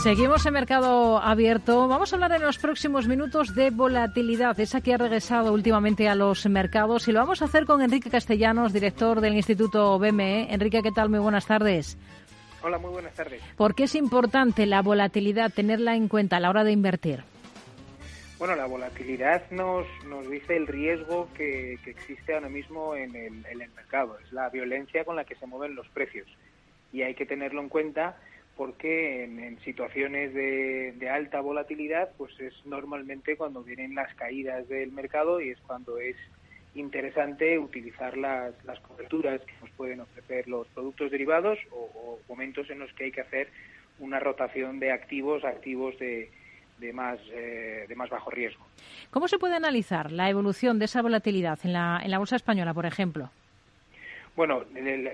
Seguimos en Mercado Abierto. Vamos a hablar en los próximos minutos de volatilidad, esa que ha regresado últimamente a los mercados, y lo vamos a hacer con Enrique Castellanos, director del Instituto BME. Enrique, ¿qué tal? Muy buenas tardes. Hola, muy buenas tardes. ¿Por qué es importante la volatilidad, tenerla en cuenta a la hora de invertir? Bueno, la volatilidad nos dice el riesgo que existe ahora mismo en el mercado. Es la violencia con la que se mueven los precios. Y hay que tenerlo en cuenta porque en situaciones de alta volatilidad, pues es normalmente cuando vienen las caídas del mercado y es cuando es interesante utilizar las coberturas que nos pueden ofrecer los productos derivados o momentos en los que hay que hacer una rotación de activos de más bajo riesgo. ¿Cómo se puede analizar la evolución de esa volatilidad en la bolsa española, por ejemplo? Bueno,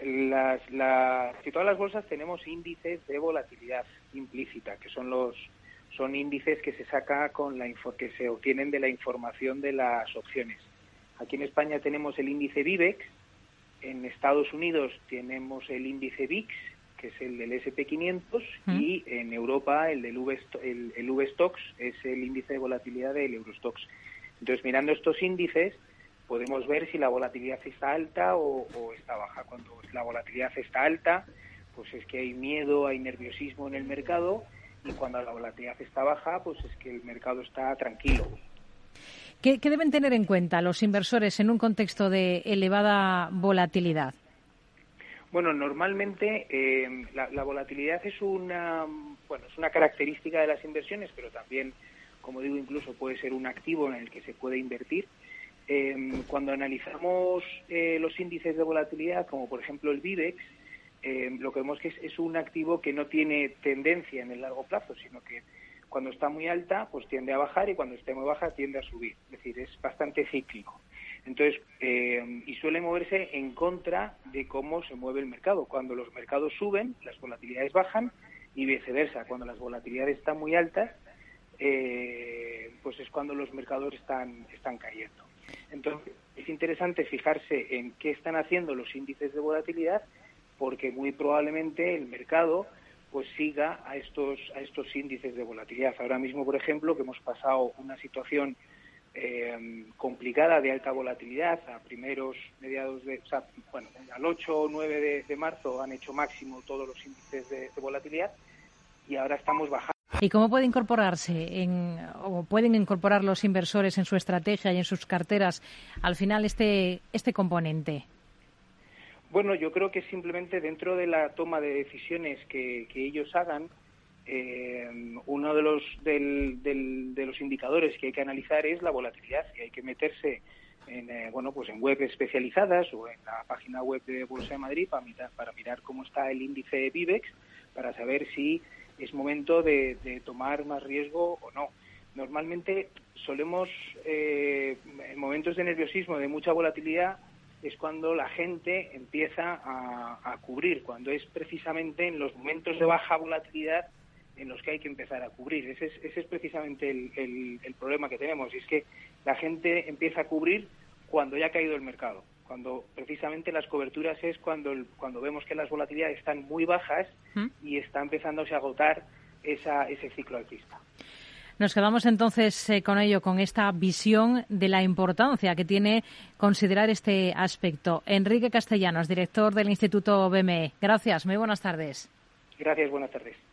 si todas las bolsas tenemos índices de volatilidad implícita, que son índices que se saca que se obtienen de la información de las opciones. Aquí en España tenemos el índice VIVEX, en Estados Unidos tenemos el índice VIX, que es el del S&P 500, y en Europa el VSTOXX es el índice de volatilidad del Eurostoxx. Entonces, mirando estos índices, podemos ver si la volatilidad está alta o está baja. Cuando la volatilidad está alta, pues es que hay miedo, hay nerviosismo en el mercado, y cuando la volatilidad está baja, pues es que el mercado está tranquilo. ¿Qué deben tener en cuenta los inversores en un contexto de elevada volatilidad? Bueno, normalmente la volatilidad es una característica de las inversiones, pero también, como digo, incluso puede ser un activo en el que se puede invertir. Cuando analizamos los índices de volatilidad, como por ejemplo el VIVEX, lo que vemos que es un activo que no tiene tendencia en el largo plazo, sino que cuando está muy alta, pues tiende a bajar, y cuando esté muy baja tiende a subir. Es decir, es bastante cíclico. Entonces, y suele moverse en contra de cómo se mueve el mercado. Cuando los mercados suben, las volatilidades bajan, y viceversa. Cuando las volatilidades están muy altas, pues es cuando los mercados están cayendo. Entonces, es interesante fijarse en qué están haciendo los índices de volatilidad, porque muy probablemente el mercado pues siga a estos índices de volatilidad. Ahora mismo, por ejemplo, que hemos pasado una situación complicada de alta volatilidad al 8 o 9 de marzo han hecho máximo todos los índices de volatilidad, y ahora estamos bajando. ¿Y cómo puede incorporarse o pueden incorporar los inversores en su estrategia y en sus carteras al final este componente? Bueno, yo creo que simplemente dentro de la toma de decisiones que ellos hagan, uno de los indicadores que hay que analizar es la volatilidad, y hay que meterse en web especializadas o en la página web de Bolsa de Madrid para mirar cómo está el índice VIVEX, para saber si es momento de tomar más riesgo o no. Normalmente solemos, en momentos de nerviosismo, de mucha volatilidad, es cuando la gente empieza a cubrir, cuando es precisamente en los momentos de baja volatilidad en los que hay que empezar a cubrir. Ese es precisamente el problema que tenemos, y es que la gente empieza a cubrir cuando ya ha caído el mercado, cuando precisamente las coberturas es cuando vemos que las volatilidades están muy bajas y está empezándose a agotar ese ciclo alcista. Nos quedamos entonces con ello, con esta visión de la importancia que tiene considerar este aspecto. Enrique Castellanos, director del Instituto BME. Gracias, muy buenas tardes. Gracias, buenas tardes.